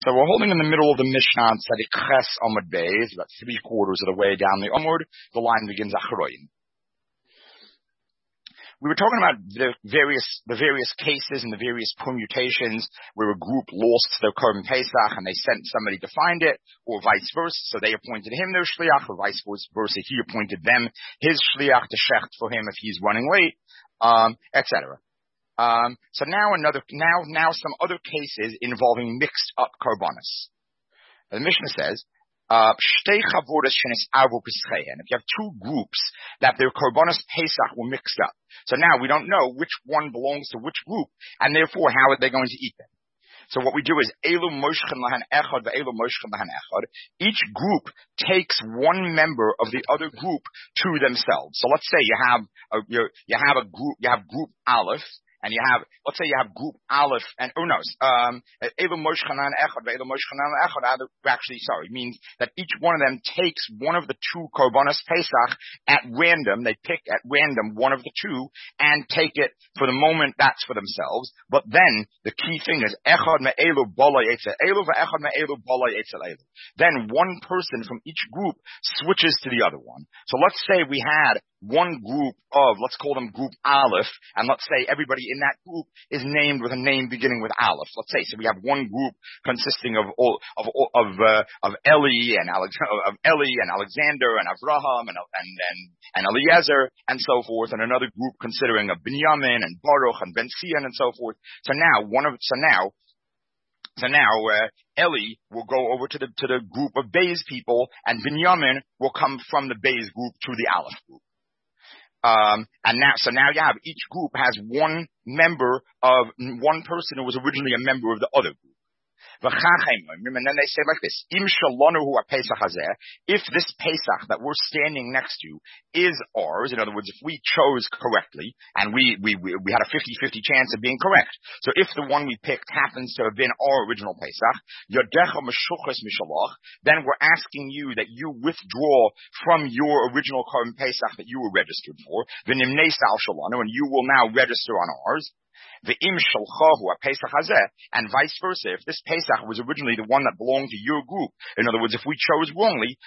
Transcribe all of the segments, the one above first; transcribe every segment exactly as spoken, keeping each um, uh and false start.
So we're holding in the middle of the Mishnah on Tzadik Ches Amud Beis, about three quarters of the way down the Amud. The line begins Achroyin. We were talking about the various the various cases and the various permutations where a group lost their Korban Pesach and they sent somebody to find it, or vice versa. So they appointed him their shliach, or vice versa, he appointed them his shliach to shecht for him if he's running late, um, et cetera. Um, so now another, now, now some other cases involving mixed up korbanos. The Mishnah says, uh, if you have two groups that their korbanos Pesach were mixed up. So now we don't know which one belongs to which group, and therefore how are they going to eat them? So what we do is, Elu moshchen lahan echad ve'elu moshchen lahan echad. Each group takes one member of the other group to themselves. So let's say you have a, you, you have a group, you have group Aleph, and you have, let's say you have group Aleph, and, oh no, um, Elu moshchen lahan echad ve'elu moshchen lahan echad, actually, sorry, means that each one of them takes one of the two korbanos Pesach at random. They pick at random one of the two and take it. For the moment, that's for themselves. But then the key thing is echad me'elu balai etzel elu ve'echad me'elu balai etzel elu. Then one person from each group switches to the other one. So let's say we had one group of, let's call them group Aleph, and let's say everybody in that group is named with a name beginning with Aleph. Let's say, so we have one group consisting of all, of of uh, of Eli and Alex, of Eli and Alexander and Avraham and and and, and Eliezer and so forth, and another group considering of Binyamin and Baruch and Ben Sion and so forth. So now one of so now. So now, uh, Eli will go over to the, to the group of Beis people, and Binyamin will come from the Beis group to the Aleph group. Um, and now, so now you have, each group has one member of, one person who was originally a member of the other group. And then they say like this, if this Pesach that we're standing next to is ours, in other words, if we chose correctly, and we, we, we, we had a fifty-fifty chance of being correct, so if the one we picked happens to have been our original Pesach, then we're asking you that you withdraw from your original Korban Pesach that you were registered for, and you will now register on ours. And vice versa, if this Pesach was originally the one that belonged to your group, in other words, if we chose wrongly,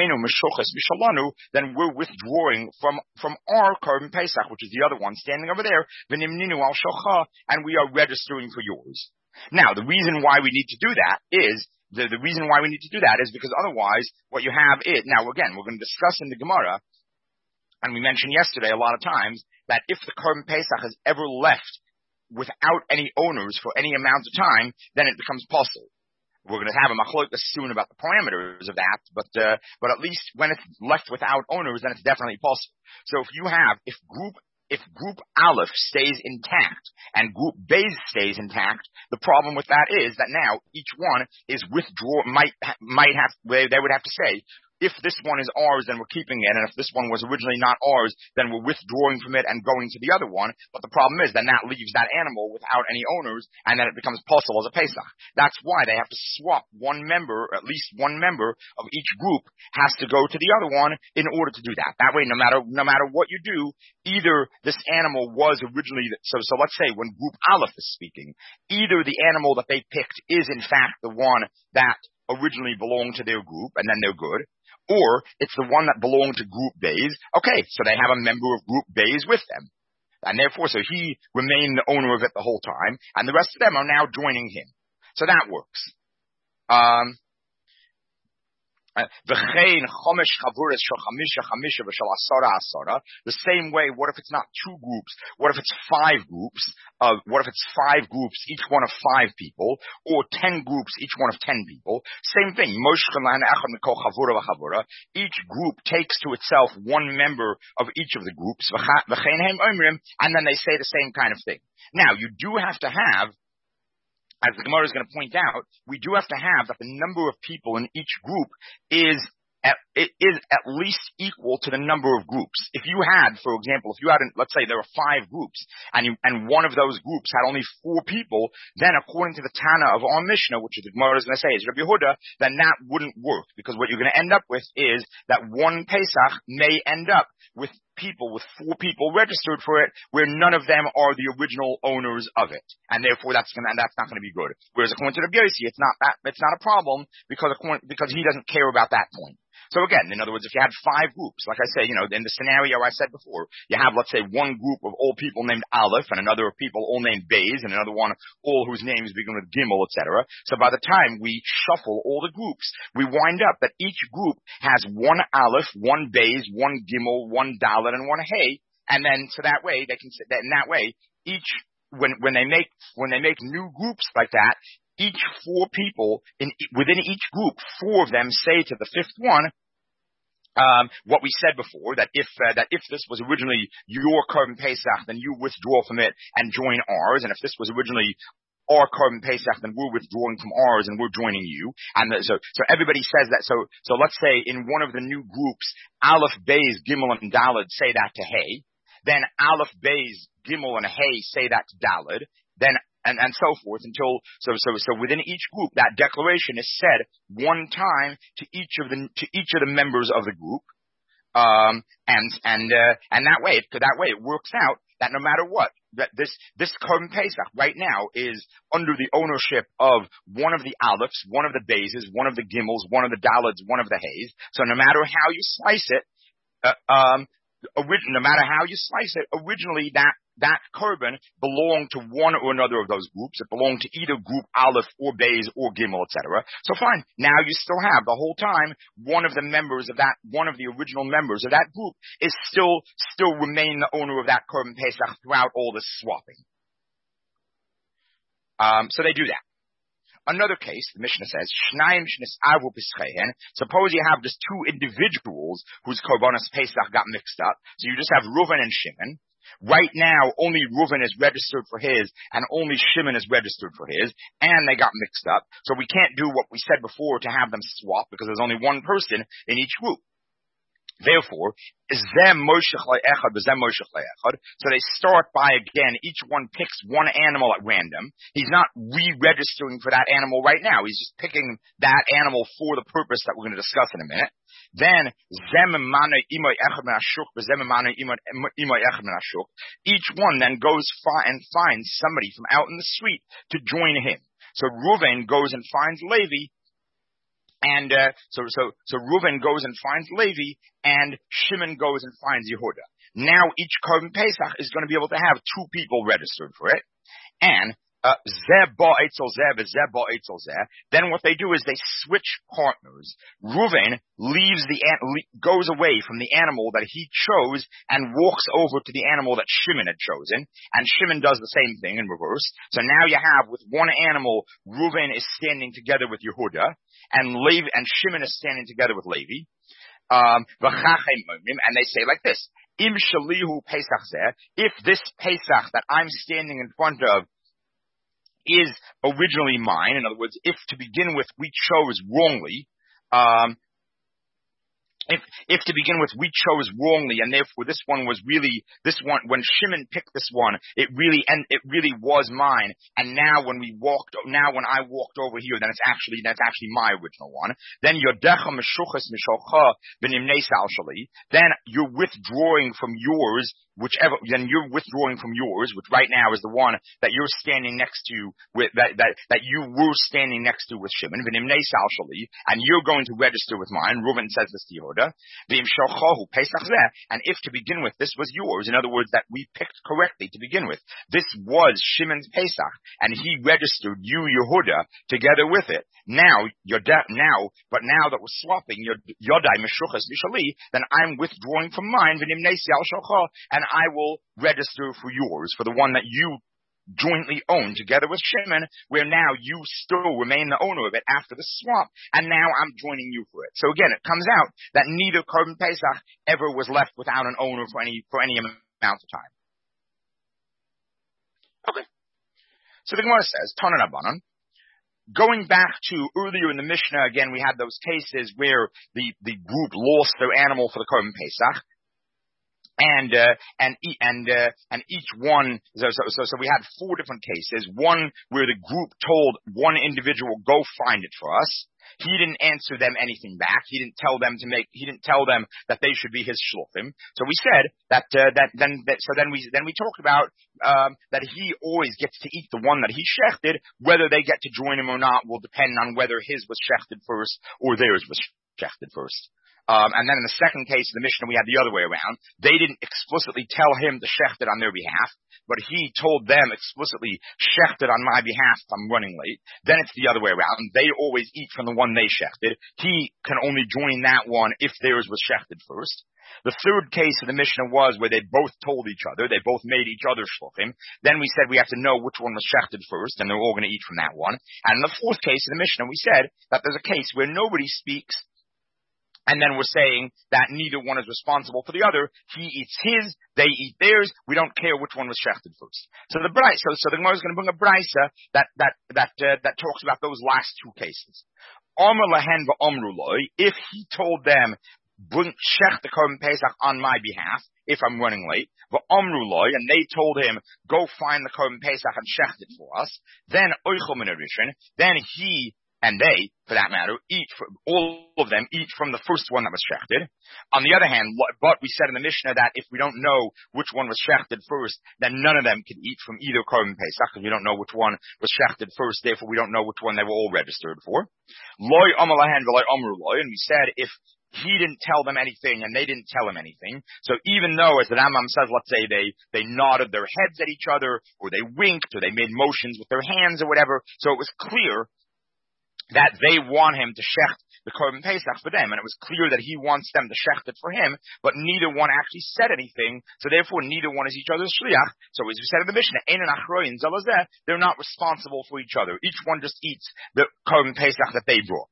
then we're withdrawing from, from our Korban Pesach, which is the other one standing over there, and we are registering for yours. Now, the reason why we need to do that is, the, the reason why we need to do that is because otherwise, what you have is, now again, we're going to discuss in the Gemara, and we mentioned yesterday a lot of times, that if the Korban Pesach has ever left without any owners for any amount of time, then it becomes possible. We're going to have a machlokes soon about the parameters of that, but uh, but at least when it's left without owners, then it's definitely possible. So if you have, if group if group Aleph stays intact and group Beis stays intact, the problem with that is that now each one is withdraw might might have they would have to say, if this one is ours, then we're keeping it, and if this one was originally not ours, then we're withdrawing from it and going to the other one. But the problem is, then that leaves that animal without any owners, and then it becomes possible as a Pesach. That's why they have to swap one member, at least one member of each group has to go to the other one in order to do that. That way, no matter no matter what you do, either this animal was originally, so so let's say when group Aleph is speaking, either the animal that they picked is in fact the one that originally belonged to their group, and then they're good, or it's the one that belonged to Group Beis. Okay, so they have a member of Group Beis with them. And therefore, so he remained the owner of it the whole time, and the rest of them are now joining him. So that works. Um, the same way, what if it's not two groups? What if it's five groups? Uh, what if it's five groups, each one of five people, or ten groups, each one of ten people? Same thing. Each group takes to itself one member of each of the groups, and then they say the same kind of thing. Now, you do have to have, as the Gemara is going to point out, we do have to have that the number of people in each group is at, it is at least equal to the number of groups. If you had, for example, if you had, let's say there were five groups, and you, and one of those groups had only four people, then according to the Tana of our Mishnah, which the Gemara is going to say is Rabbi Yehuda, then that wouldn't work, because what you're going to end up with is that one Pesach may end up with people with four people registered for it, where none of them are the original owners of it, and therefore that's gonna that's not going to be good. Whereas according to Rabbi Yossi, it's not that it's not a problem because because he doesn't care about that point. So again, in other words, if you had five groups, like I say, you know, in the scenario I said before, you have, let's say, one group of all people named Aleph and another of people all named Beis and another one all whose names begin with Gimel, et cetera. So by the time we shuffle all the groups, we wind up that each group has one Aleph, one Beis, one Gimel, one Dalet, and one Hey, and then so that way they can that in that way each when when they make when they make new groups like that. Each four people in within each group, four of them say to the fifth one, um, what we said before, that if uh, that if this was originally your Korban Pesach, then you withdraw from it and join ours, and if this was originally our Korban Pesach, then we're withdrawing from ours and we're joining you. And the, so so everybody says that. So so let's say in one of the new groups, Aleph, Beis, Gimel, and Daled say that to Hey. Then Aleph, Beis, Gimel, and Hey say that to Daled. Then And, and so forth until so so so within each group that declaration is said one time to each of the to each of the members of the group, um, and and uh, and that way that way it works out that no matter what that this this Korban Pesach right now is under the ownership of one of the Alephs, one of the Beises, one of the Gimels, one of the Daleds, one of the Hays. So no matter how you slice it, uh, um, orig- no matter how you slice it, originally that. That Korban belonged to one or another of those groups. It belonged to either group Aleph or Beis or Gimel, et cetera. So fine. Now you still have the whole time one of the members of that, one of the original members of that group is still, still remain the owner of that Korban Pesach throughout all this swapping. Um, so they do that. Another case, the Mishnah says, Shnayim shnis'avu pischehen. Suppose you have just two individuals whose Korbanos Pesach got mixed up. So you just have Reuven and Shimon. Right now, only Reuven is registered for his, and only Shimon is registered for his, and they got mixed up. So we can't do what we said before to have them swap, because there's only one person in each group. Therefore, zem moshech le'echad b'zem moshech le'echad. So they start by, again, each one picks one animal at random. He's not re-registering for that animal right now. He's just picking that animal for the purpose that we're going to discuss in a minute. Then, zem mana imoy echad min hashuk b'zem mana imoy echad min hashuk. Each one then goes fi- and finds somebody from out in the street to join him. So Reuven goes and finds Levi. And uh, so, so, so Reuven goes and finds Levi, and Shimon goes and finds Yehuda. Now each Korban Pesach is going to be able to have two people registered for it, and uh, zeh ba eitzel zeh v'zeh ba eitzel zeh. Then what they do is they switch partners. Reuven leaves the goes away from the animal that he chose and walks over to the animal that Shimon had chosen, and Shimon does the same thing in reverse. So now you have with one animal, Reuven is standing together with Yehuda, and Levi and Shimon is standing together with Levi. Um, and they say like this: Im shalihu Pesach zeh. If this Pesach that I'm standing in front of is originally mine, in other words, if to begin with we chose wrongly, um, if if to begin with we chose wrongly, and therefore this one was really this one when Shimon picked this one, it really and it really was mine. And now when we walked, now when I walked over here, then it's actually that's actually my original one. Then yodecha meshuchas mishocha v'nimnei sal shali. Then you're withdrawing from yours. Whichever, then you're withdrawing from yours, which right now is the one that you're standing next to with, that, that, that you were standing next to with Shimon, v'nimnei sal shali, and you're going to register with mine. Reuven says this to Yehuda, v'im shochahu pesach zeh, and if to begin with this was yours, in other words, that we picked correctly to begin with, this was Shimon's Pesach, and he registered you, Yehuda, together with it. Now, you're de- now, but now that we're swapping, yodai meshuchas v'shali, then I'm withdrawing from mine, v'nimnei sal shocha, and I will register for yours, for the one that you jointly own together with Shimon, where now you still remain the owner of it after the swap, and now I'm joining you for it. So again, it comes out that neither Korban Pesach ever was left without an owner for any for any amount of time. Okay. So the Gemara says, Tanan Rabbanan. Going back to earlier in the Mishnah, again, we had those cases where the, the group lost their animal for the Korban Pesach. And, uh, and, and, uh, and each one, so, so, so we had four different cases. One where the group told one individual, go find it for us. He didn't answer them anything back. He didn't tell them to make, he didn't tell them that they should be his shluchim. So we said that, uh, that, then, that, so then we, then we talked about, um, that he always gets to eat the one that he shechted. Whether they get to join him or not will depend on whether his was shechted first or theirs was shechted first. Um, and then in the second case of the Mishnah, we had the other way around. They didn't explicitly tell him to shecht it on their behalf, but he told them explicitly, shecht it on my behalf if I'm running late. Then it's the other way around. They always eat from the one they shechted. He can only join that one if theirs was shechted first. The third case of the Mishnah was where they both told each other, they both made each other shluchim. Then we said we have to know which one was shechted first, and they're all going to eat from that one. And in the fourth case of the Mishnah, we said that there's a case where nobody speaks, and then we're saying that neither one is responsible for the other. He eats his, they eat theirs. We don't care which one was shechted first. So the brisa, so, so the Gemara is going to bring a brisa that that that uh, that talks about those last two cases. Amar lahen va'amru loy. If he told them, bring shech the korban pesach on my behalf if I'm running late, va'amru loy, and they told him, go find the korban pesach and shecht it for us. Then oichel min harishin. Then he and they, for that matter, eat from, all of them eat from the first one that was shechted. On the other hand, but we said in the Mishnah that if we don't know which one was shechted first, then none of them can eat from either korban pesach, because we don't know which one was shechted first, therefore we don't know which one they were all registered for. Loy amalahan v'loy amru loy, and we said if he didn't tell them anything and they didn't tell him anything, so even though, as the Rambam says, let's say they, they nodded their heads at each other, or they winked, or they made motions with their hands or whatever, so it was clear that they want him to shecht the korban pesach for them, and it was clear that he wants them to shecht it for him, but neither one actually said anything, so therefore neither one is each other's shliach. So as we said in the Mishnah, ein achroyin zalazeh, they're not responsible for each other. Each one just eats the korban pesach that they brought.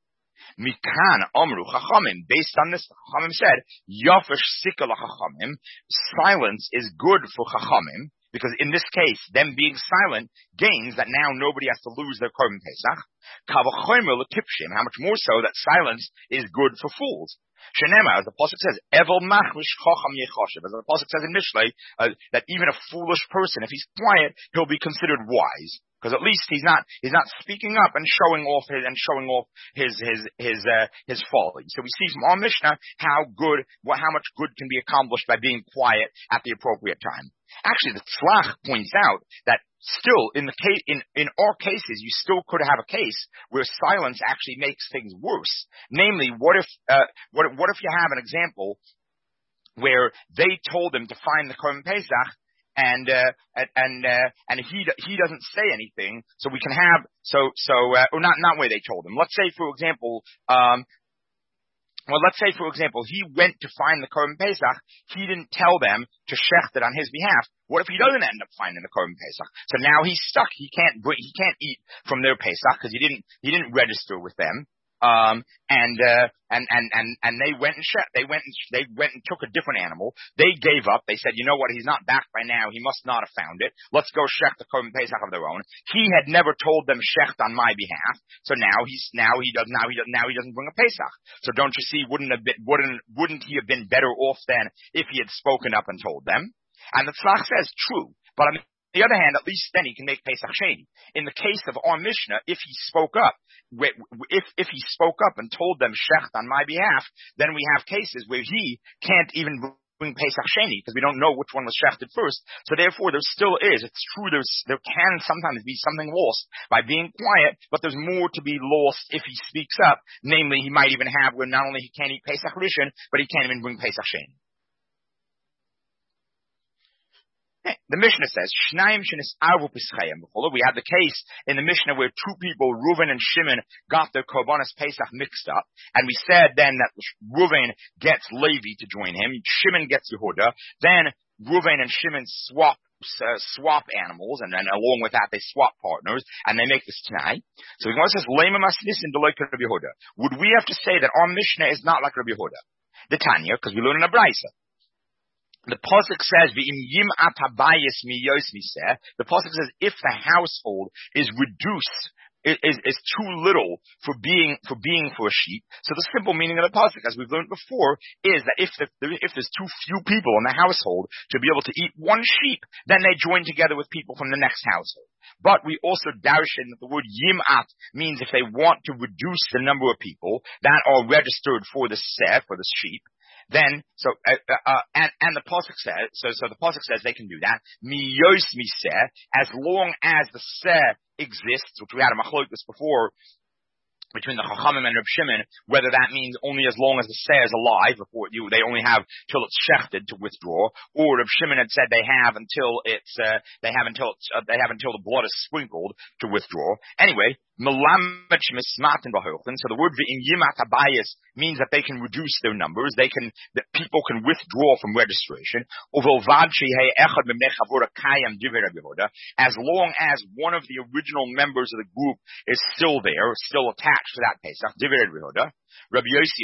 Mikan amru chachamim. Based on this, chachamim said, yafish sikal chachamim. Silence is good for chachamim, because in this case, them being silent gains that now nobody has to lose their korban pesach. Kavachomer l'kipshim. How much more so that silence is good for fools. Shenema, as the pasuk says, Evel machlish chacham yechoshev. As the pasuk says in Mishlei, uh, that even a foolish person, if he's quiet, he'll be considered wise. Because at least he's not he's not speaking up and showing off his and showing off his his his uh, his folly. So we see from our Mishnah how good, well, how much good can be accomplished by being quiet at the appropriate time. Actually, the Tzlach points out that still in the case in in our cases, you still could have a case where silence actually makes things worse. Namely, what if uh, what what if you have an example where they told him to find the korban pesach, and uh, and uh, and he he doesn't say anything, so we can have so so uh, or not not where they told him. Let's say, for example, um, well, let's say for example, he went to find the korban pesach. He didn't tell them to shecht it on his behalf. What if he doesn't end up finding the korban pesach? So now he's stuck. He can't he can't eat from their pesach because he didn't he didn't register with them. Um, and, uh, and, and, and, and they went and shot, they went and, they went and took a different animal. They gave up. They said, you know what? He's not back by now. He must not have found it. Let's go shecht the korban pesach of their own. He had never told them shecht on my behalf. So now he's, now he does, now he does, now he doesn't bring a pesach. So don't you see, wouldn't have been, wouldn't, wouldn't he have been better off then if he had spoken up and told them? And the Tzlach says, true. But on the other hand, at least then he can make pesach sheni. In the case of our Mishnah, if he spoke up, If if he spoke up and told them shecht on my behalf, then we have cases where he can't even bring Pesach Sheni because we don't know which one was shechted first. So therefore, there still is. It's true. There's there can sometimes be something lost by being quiet, but there's more to be lost if he speaks up. Namely, he might even have where not only he can't eat Pesach Rishon, but he can't even bring Pesach Sheni. The Mishnah says, Shnayim shenis arvu pischayim. We had the case in the Mishnah where two people, Reuven and Shimon, got their Korbanos Pesach mixed up. And we said then that Reuven gets Levi to join him. Shimon gets Yehuda. Then Reuven and Shimon swap uh, swap animals, and then along with that they swap partners, and they make this Tanai. So the Gemara says, Lema masnisin deloy Rabbi Yehuda. Would we have to say that our Mishnah is not like Rabbi Yehuda? The Tanya, because we learn in a Brisa. The pasuk says, "V'im yim atabayis miyos miseh." The pasuk says, if the household is reduced is, is, is too little for being, for being for a sheep. So the simple meaning of the pasuk, as we've learned before, is that if the, if there's too few people in the household to be able to eat one sheep, then they join together with people from the next household. But we also darshan that the word yimat means if they want to reduce the number of people that are registered for the seh, for the sheep, then, so, uh, uh, and, and the pasuk says, so, so the pasuk says they can do that, miyos miseh, as long as the seh exists, which we had a machlokes before, between the Chachamim and Reb Shimon, whether that means only as long as the seh is alive, before you, they only have till it's shechted to withdraw, or Reb Shimon had said they have until it's, uh, they have until it's, uh, they have until the blood is sprinkled to withdraw. Anyway, Melamed Shmismatin B'Hochen. So the word V'im Yimat Habayis means that they can reduce their numbers. They can, that people can withdraw from registration. As long as one of the original members of the group is still there, still attached to that Pesach. Rabbi Yossi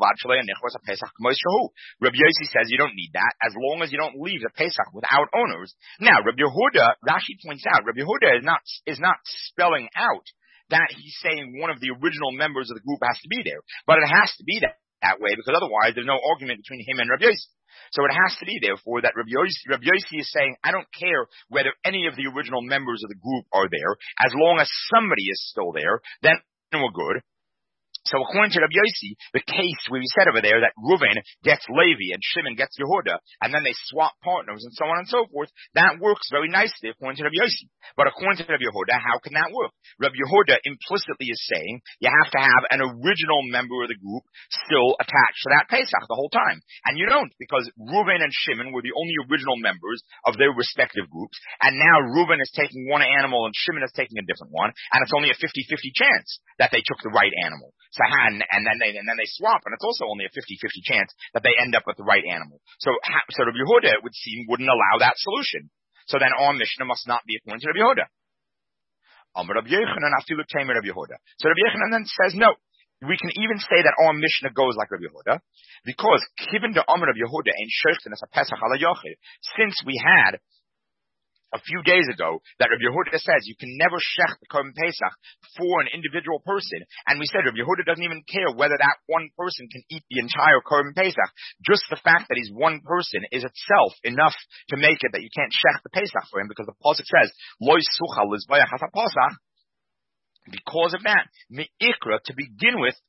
Rabbi Yossi says you don't need that as long as you don't leave the Pesach without owners. Now, Rabbi Yehuda, Rashi points out, Rabbi Yehuda is not is not spelling out that he's saying one of the original members of the group has to be there. But it has to be that, that way, because otherwise there's no argument between him and Rabbi Yossi. So it has to be, therefore, that Rabbi Yossi, Rabbi Yossi is saying, I don't care whether any of the original members of the group are there, as long as somebody is still there, then we're good. So according to Rabbi Yossi, the case where he said over there that Reuven gets Levi and Shimon gets Yehuda, and then they swap partners and so on and so forth, that works very nicely according to Rabbi Yossi. But according to Rabbi Yehuda, how can that work? Rabbi Yehuda implicitly is saying you have to have an original member of the group still attached to that Pesach the whole time. And you don't, because Reuven and Shimon were the only original members of their respective groups, and now Reuven is taking one animal and Shimon is taking a different one, and it's only a fifty-fifty chance that they took the right animal. So, and, and then they, and then they swap, and it's also only a fifty-fifty chance that they end up with the right animal. So, so Rabbi Yehuda, it would seem, wouldn't allow that solution. So then our Mishnah must not be according to Rabbi Yehuda. Amar Rabbi Yochanan afilu tamer Rabbi Yehuda. So Rabbi Yochanan then says, no, we can even say that our Mishnah goes like Rabbi Yehuda, because given the Amar Rabbi Yehuda ain't shechtin as a Pesach ala yochid, since we had a few days ago that Rabbi Yehuda says you can never shech the Korban Pesach for an individual person, and we said Rabbi Yehuda doesn't even care whether that one person can eat the entire Korban Pesach. Just the fact that he's one person is itself enough to make it that you can't shech the Pesach for him, because the pasuk says Lo yisuchal lizbayach hasa Pesach. Because of that, me'ikra, to begin with,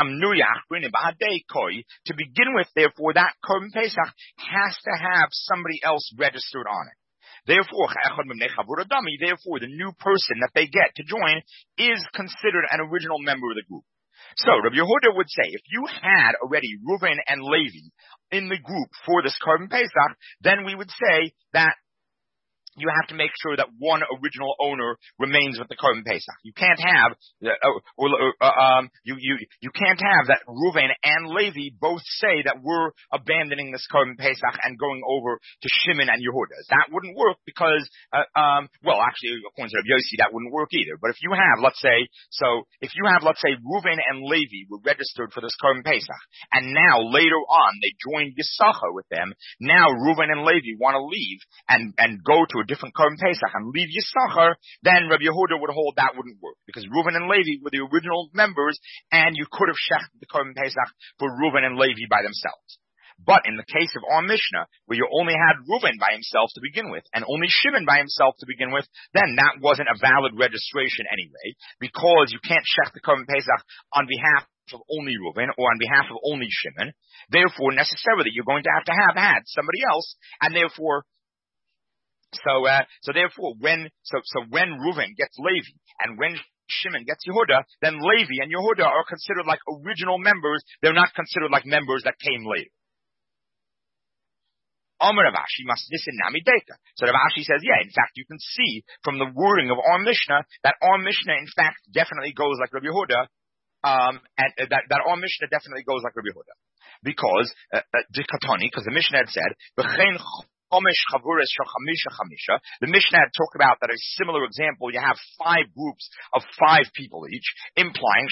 to begin with, therefore, that Korban Pesach has to have somebody else registered on it. Therefore, therefore, the new person that they get to join is considered an original member of the group. So, Rabbi Yehuda would say, if you had already Reuven and Levi in the group for this Korban Pesach, then we would say that you have to make sure that one original owner remains with the Korban Pesach. You can't have, uh, or, uh, um, you, you, you can't have that Reuven and Levi both say that we're abandoning this Korban Pesach and going over to Shimon and Yehuda. That wouldn't work because, uh, um, well, actually, according to Rabbi Yossi, that wouldn't work either. But if you have, let's say, so, if you have, let's say, Reuven and Levi were registered for this Korban Pesach, and now, later on, they joined Yisachar with them, now Reuven and Levi want to leave and, and go to a different Korban Pesach and leave Yisachar, then Rabbi Yehuda would hold that wouldn't work, because Reuven and Levi were the original members, and you could have shechted the Korban Pesach for Reuven and Levi by themselves. But in the case of our Mishnah, where you only had Reuven by himself to begin with, and only Shimon by himself to begin with, then that wasn't a valid registration anyway, because you can't shech the Korban Pesach on behalf of only Reuven or on behalf of only Shimon. Therefore, necessarily, you're going to have to have had somebody else, and therefore, So, uh, so therefore, when, so, so when Reuven gets Levi, and when Shimon gets Yehuda, then Levi and Yehuda are considered like original members. They're not considered like members that came later. Amar Rav Ashi must listen nami data. So Rav Ashi says, yeah, in fact, you can see from the wording of our Mishnah that our Mishnah, in fact, definitely goes like Rabbi Yehuda, um, and uh, that, that our Mishnah definitely goes like Rabbi Yehuda. Because, uh, uh, because the Mishnah had said, the Mishnah had talked about that a similar example, you have five groups of five people each, implying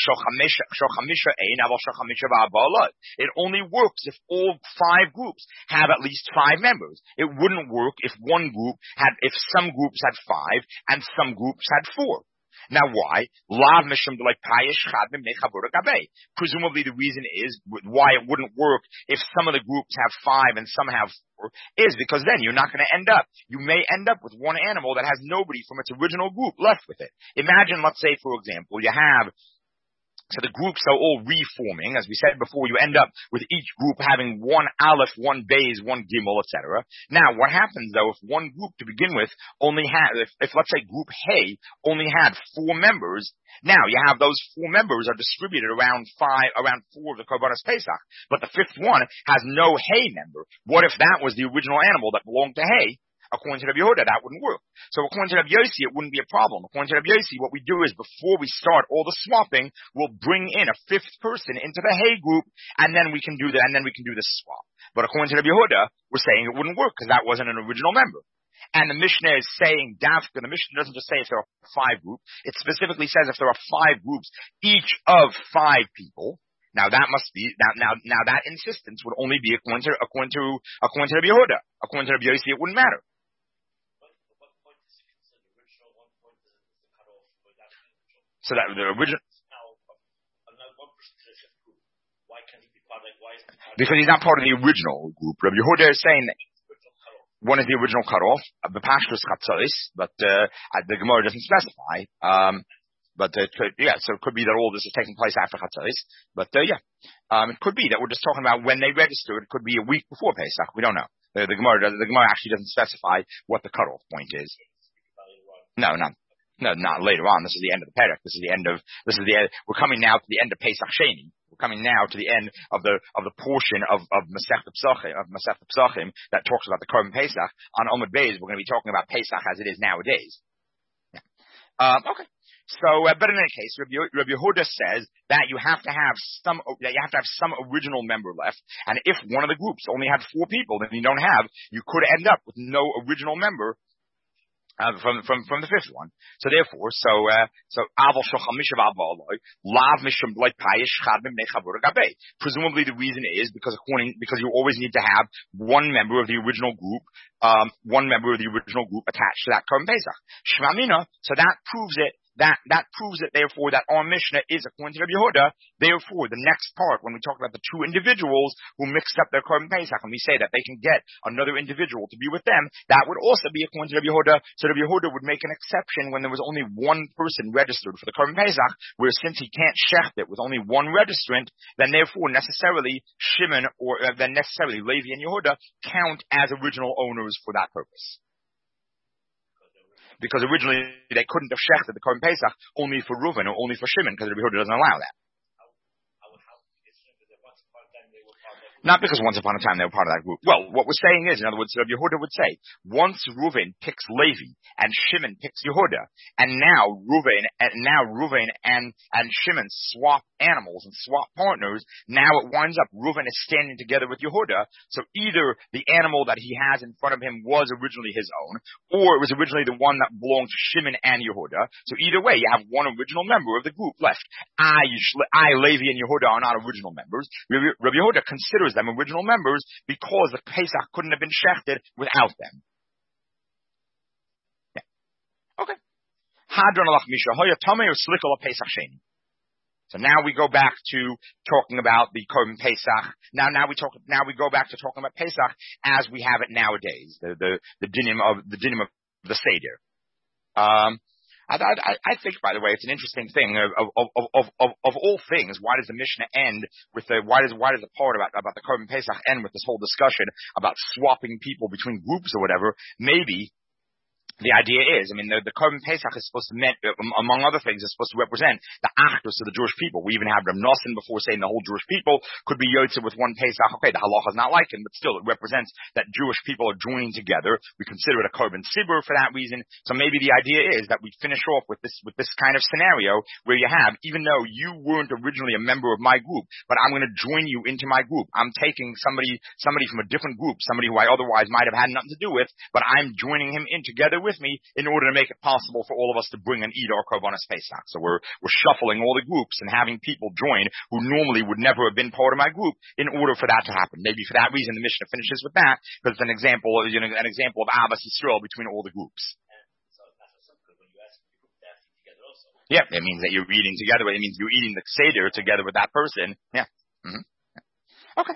it only works if all five groups have at least five members. It wouldn't work if one group had, if some groups had five and some groups had four. Now why? Lav mishum like payish chad mechavur gabe. Presumably the reason is why it wouldn't work if some of the groups have five and some have four is because then you're not going to end up, you may end up with one animal that has nobody from its original group left with it. Imagine, let's say for example, you have so the groups are all reforming. As we said before, you end up with each group having one aleph, one bays, one gimel, et cetera. Now, what happens though if one group to begin with only had, if, if let's say group Hey only had four members, now you have those four members are distributed around five, around four of the Korbanos Pesach, but the fifth one has no Hey member. What if that was the original animal that belonged to Hey? According to Rabbi Yehuda, that wouldn't work. So according to Rabbi Yossi, it wouldn't be a problem. According to Rabbi Yossi, what we do is before we start all the swapping, we'll bring in a fifth person into the Hey group, and then we can do the, and then we can do the swap. But according to Rabbi Yehuda, we're saying it wouldn't work because that wasn't an original member. And the Mishnah is saying, Dafka, the Mishnah doesn't just say if there are five groups, it specifically says if there are five groups, each of five people. Now that must be, now, now, now that insistence would only be according to, according to, according to Rabbi Yehuda. According to Rabbi Yossi, it wouldn't matter. So that the original, because he's not part of the original group. Rabbi Yehuda is saying that one is the original cutoff, the Pashtus Chatzos, but uh, the Gemara doesn't specify. Um, but uh, could, yeah, so it could be that all this is taking place after Chatzos. But uh, yeah, um, it could be that we're just talking about when they registered. It could be a week before Pesach. We don't know. The, the Gemara, the Gemara actually doesn't specify what the cutoff point is. No, no. No, not later on. This is the end of the Perek. This is the end of, this is the end. We're coming now to the end of Pesach Sheni. We're coming now to the end of the, of the portion of, of Masechet Pesachim, of Masechet Pesachim that talks about the Korban Pesach. On Omid Beis, we're going to be talking about Pesach as it is nowadays. Yeah. Um, okay. So, uh, but in any case, Rabbi, Rabbi Yehuda says that you have to have some, that you have to have some original member left. And if one of the groups only had four people, then you don't have, you could end up with no original member. Uh, from from from the fifth one. So therefore, so uh, so aval shocham mishav avaloi lav mishum like payish chad mechavur gabe. Presumably, the reason is because according because you always need to have one member of the original group, um, one member of the original group attached to that Korban Pesach. Shmamina. So that proves it. That that proves it. Therefore, that our Mishnah is according to Rabbi Yehuda. Therefore, the next part when we talk about the two individuals who mixed up their Korban Pesach, and we say that they can get another individual to be with them, that would also be according to Rabbi Yehuda. So Rabbi Yehuda would make an exception when there was only one person registered for the Korban Pesach, where since he can't shecht it with only one registrant, then therefore necessarily Shimon or uh, then necessarily Levi and Yehuda count as original owners for that purpose. Because originally they couldn't have shechted the Korban Pesach only for Reuven or only for Shimon, because Rabbi Yehuda doesn't allow that. Not because once upon a time they were part of that group. Well, what we're saying is, in other words, Rabbi Yehuda would say, once Reuven picks Levi and Shimon picks Yehuda, and now Reuven and now Reuven and and Shimon swap animals and swap partners, now it winds up Reuven is standing together with Yehuda. So either the animal that he has in front of him was originally his own, or it was originally the one that belonged to Shimon and Yehuda. So either way, you have one original member of the group left. I, I Levi, and Yehuda are not original members. Rabbi Yehuda considers them original members because the Pesach couldn't have been shechted without them. Yeah. Okay. Hadron alach misha hoya tamei or slikol Pesach sheni. So now we go back to talking about the Korban Pesach. Now, now we talk. Now we go back to talking about Pesach as we have it nowadays. The the the dinim of the dinim of the Seder. Um. I, I, I think, by the way, it's an interesting thing of, of, of, of, of, of all things. Why does the Mishnah end with the, why does, why does the part about, about the Korban Pesach end with this whole discussion about swapping people between groups or whatever? Maybe the idea is, I mean, the, the Korban Pesach is supposed to, mean, among other things, is supposed to represent the achdus of the Jewish people. We even have Reb Nosson before saying the whole Jewish people could be Yotze with one Pesach. Okay, the halacha is not like him, but still it represents that Jewish people are joining together. We consider it a Korban Sibur for that reason. So maybe the idea is that we finish off with this, with this kind of scenario where you have, even though you weren't originally a member of my group, but I'm going to join you into my group. I'm taking somebody, somebody from a different group, somebody who I otherwise might have had nothing to do with, but I'm joining him in together with me in order to make it possible for all of us to bring and eat our Korbanos Pesach. So we're, we're shuffling all the groups and having people join who normally would never have been part of my group in order for that to happen. Maybe for that reason the Mishnah finishes with that, because it's an example, you know, an example of Ahavas Yisrael between all the groups. Yeah, it means that you're eating together. It means you're eating the Seder together with that person. Yeah. Mm-hmm. Okay.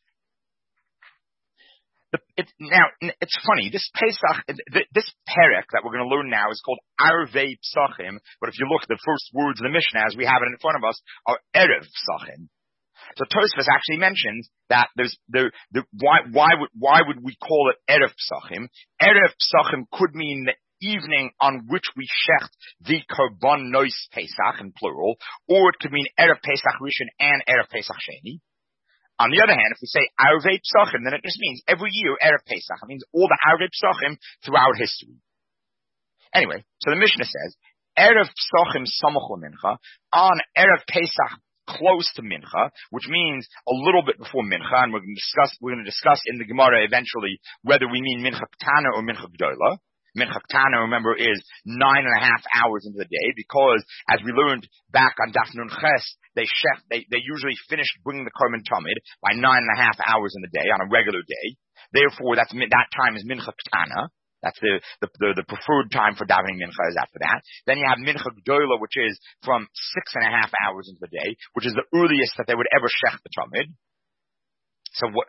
The, it, now, it's funny, this Pesach, this Perek that we're going to learn now is called Arvei Psachim, but if you look at the first words of the Mishnah as we have it in front of us, are Erev Psachim. So Tosfos actually mentions that there's, there, the, why, why would, why would we call it Erev Psachim? Erev Psachim could mean the evening on which we shecht the Korban Nois Pesach in plural, or it could mean Erev Pesach Rishon and Erev Pesach Sheni. On the other hand, if we say Arvei Psachim, then it just means every year Erev Pesach. It means all the Arvei Psachim throughout history. Anyway, so the Mishnah says, Erev Psachim Samuch LaMincha, on Erev Pesach close to Mincha, which means a little bit before Mincha, and we're going to discuss, we're going to discuss in the Gemara eventually whether we mean Mincha Ketana or Mincha Gdola. Mincha Ketana, remember, is nine and a half hours into the day, because as we learned back on Daf Nun Ches, they chef, they, they usually finish bringing the Korban Tamid by nine and a half hours in the day on a regular day. Therefore, that's, that time is Mincha Ketana. That's the, the, the, the preferred time for davening Mincha is after that. Then you have Mincha Gdola, which is from six and a half hours into the day, which is the earliest that they would ever shech the Tamid. So what,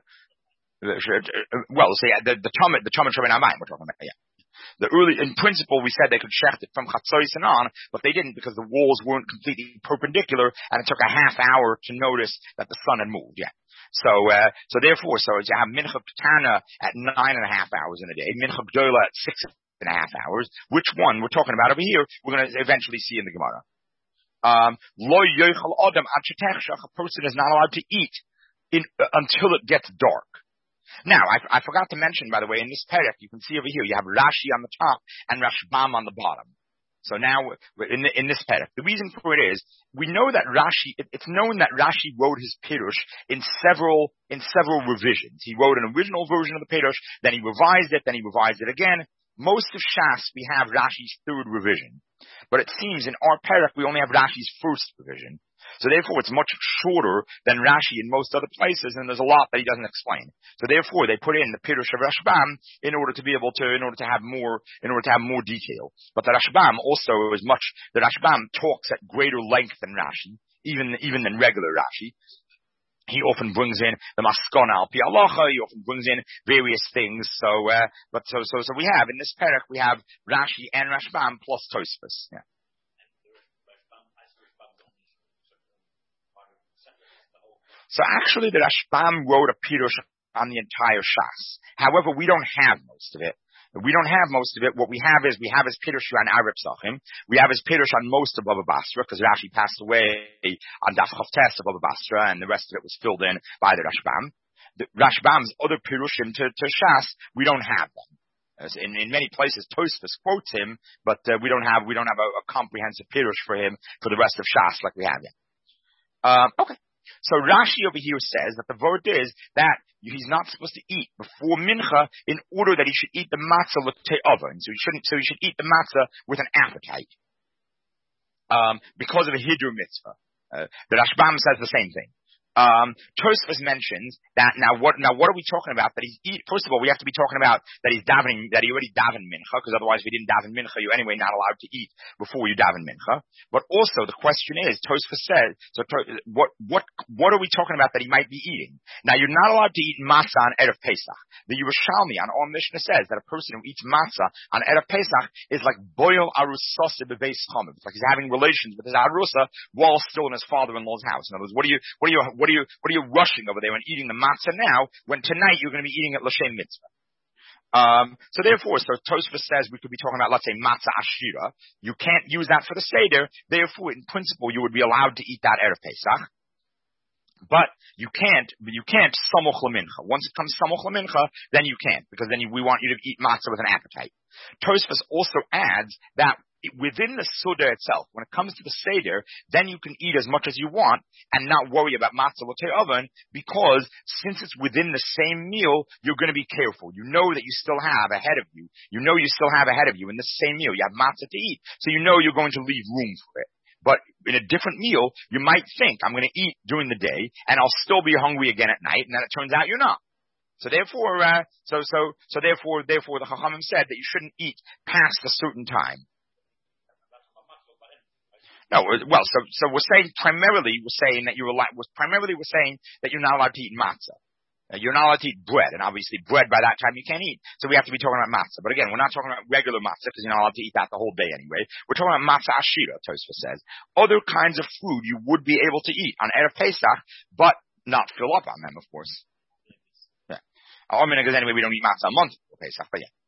well, say so the, the Tamid, the Tamid Shabbat Amayim we're talking about, yeah. The early, in principle, we said they could shecht it from Chatzos and on, but they didn't because the walls weren't completely perpendicular, and it took a half hour to notice that the sun had moved. Yeah. So, uh, so therefore, so you have Mincha Ketana at nine and a half hours in a day, Mincha Gdola at six and a half hours. Which one we're talking about over here? We're going to eventually see in the Gemara. Um, Lo yochel adam ad shetechshach. A person is not allowed to eat in, uh, until it gets dark. Now, I, I forgot to mention, by the way, in this Perek, you can see over here, you have Rashi on the top and Rashbam on the bottom. So now, in, the, in this Perek, the reason for it is, we know that Rashi, it, it's known that Rashi wrote his Pirush in several, in several revisions. He wrote an original version of the Pirush, then he revised it, then he revised it again. Most of Shas, we have Rashi's third revision. But it seems in our Perek, we only have Rashi's first revision. So therefore, it's much shorter than Rashi in most other places, and there's a lot that he doesn't explain. So therefore, they put in the Pirush of Rashbam in order to be able to, in order to have more, in order to have more detail. But the Rashbam also is much, the Rashbam talks at greater length than Rashi, even, even than regular Rashi. He often brings in the Maskana al Pi Halacha, he often brings in various things. So, uh, but so, so, so we have, in this Perek, we have Rashi and Rashbam plus Tosfos. Yeah. So actually, the Rashbam wrote a Pirush on the entire Shas. However, we don't have most of it. We don't have most of it. What we have is, we have his Pirush on Arvei Psachim. We have his Pirush on most of Baba Basra, because Rashi passed away on Daf Chavtes of Baba Basra, and the rest of it was filled in by the Rashbam. The Rashbam's other Pirushim to, to Shas, we don't have them. As in, in many places, Tosfos quotes him, but uh, we don't have, we don't have a, a comprehensive Pirush for him for the rest of Shas like we have yet. Um, okay. So Rashi over here says that the word is that he's not supposed to eat before Mincha in order that he should eat the matzah l'tei oven. So he shouldn't. So he should eat the matzah with an appetite, um, because of a hiddur mitzvah. Uh, the Rashbam says the same thing. Um, Tosfos mentions that now what, now what are we talking about? That he's eat, first of all, we have to be talking about that he's davening, that he already davened mincha, because otherwise if you didn't daven mincha, you're anyway not allowed to eat before you daven mincha. But also the question is, Tosfos says, so what, what, what are we talking about that he might be eating? Now you're not allowed to eat matzah on Erev Pesach. The Yerushalmi on our Mishnah says that a person who eats matzah on Erev Pesach is like boil arusasa bebeis chamev. It's like he's having relations with his arusa while still in his father-in-law's house. In other words, what are you, what are you, what What are you, what are you rushing over there and eating the matzah now when tonight you're going to be eating it l'shem mitzvah? Um, so therefore, so Tosfos says we could be talking about, let's say, matzah ashira. You can't use that for the Seder. Therefore, in principle, you would be allowed to eat that Erev Pesach. But you can't, you can't samuch l'mincha. Once it comes samuch l'mincha, then you can't, because then you, we want you to eat matzah with an appetite. Tosfos also adds that within the Suda itself, when it comes to the Seder, then you can eat as much as you want and not worry about matzah l'tei oven, because since it's within the same meal, you're going to be careful. You know that you still have ahead of you. You know you still have ahead of you in the same meal. You have matzah to eat, so you know you're going to leave room for it. But in a different meal, you might think, I'm going to eat during the day, and I'll still be hungry again at night, and then it turns out you're not. So therefore, uh, so, so, so therefore, therefore the Chachamim said that you shouldn't eat past a certain time. No, well, so so we're saying primarily we're saying that you're allowed. Primarily we're saying that you're not allowed to eat matzah. Uh, you're not allowed to eat bread, and obviously bread by that time you can't eat. So we have to be talking about matzah. But again, we're not talking about regular matzah because you're not allowed to eat that the whole day anyway. We're talking about matzah ashira. Tosfos says other kinds of food you would be able to eat on Erev Pesach, but not fill up on them, of course. Yeah. Our minhag is anyway we don't eat matzah a month before Pesach, but yeah.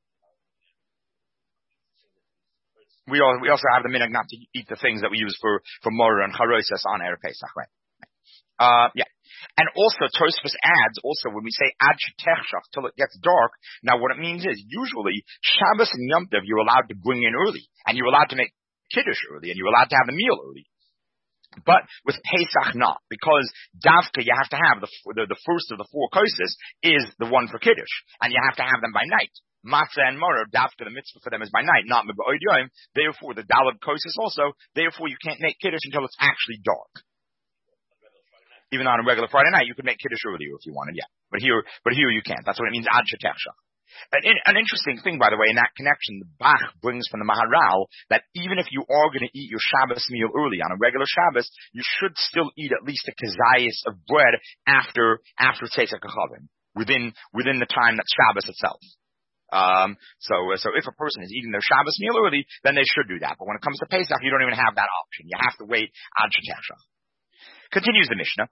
We all, we also have the minhag not to eat the things that we use for, for Morah and Charosas on Erev Pesach, right? Uh, yeah. And also, Tosfos adds, also, when we say ad shetechshach, till it gets dark, now what it means is, usually, Shabbos and Yom Tov, you're allowed to bring in early, and you're allowed to make Kiddush early, and you're allowed to have the meal early. But with Pesach not, because Davka, you have to have the, the, the first of the four kosses is the one for Kiddush, and you have to have them by night. Matzah and Morah, Davka, the mitzvah for them is by night, not Meba'od Yom. Therefore, the Dalad Kosses also, therefore you can't make Kiddush until it's actually dark. Even on a regular Friday night, you could make Kiddush earlier if you wanted, yeah. But here, but here you can't. That's what it means, Ad Shetechshach. An, an interesting thing, by the way, in that connection, the Bach brings from the Maharal that even if you are going to eat your Shabbos meal early on a regular Shabbos, you should still eat at least a kazayas of bread after, after Tzeitzak HaChavim, within, within the time that's Shabbos itself. Um, so, so if a person is eating their Shabbos meal early, then they should do that. But when it comes to Pesach, you don't even have that option. You have to wait ad shetechshach. Continues the Mishnah.